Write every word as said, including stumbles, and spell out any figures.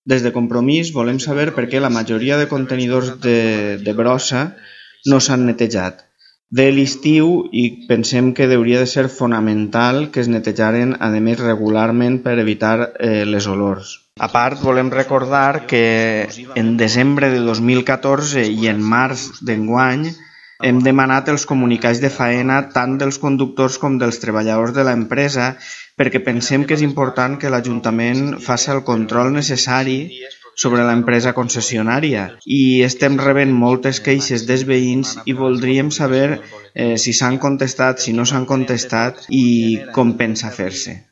Des de Compromís volem saber per què la majoria de contenidors de, de brossa no s'han netejat. Ve l'estiu i pensem que hauria de ser fonamental que es netejaren, a més, regularment per evitar eh, les olors. A part, volem recordar que en desembre de dos mil catorze i en març d'enguany hem demanat els comunicats de faena tant dels conductors com dels treballadors de l'empresa perquè pensem que és important que l'Ajuntament faci el control necessari sobre l'empresa concessionària i estem rebent moltes queixes dels veïns i voldríem saber eh, si s'han contestat, si no s'han contestat i com pensa fer-se.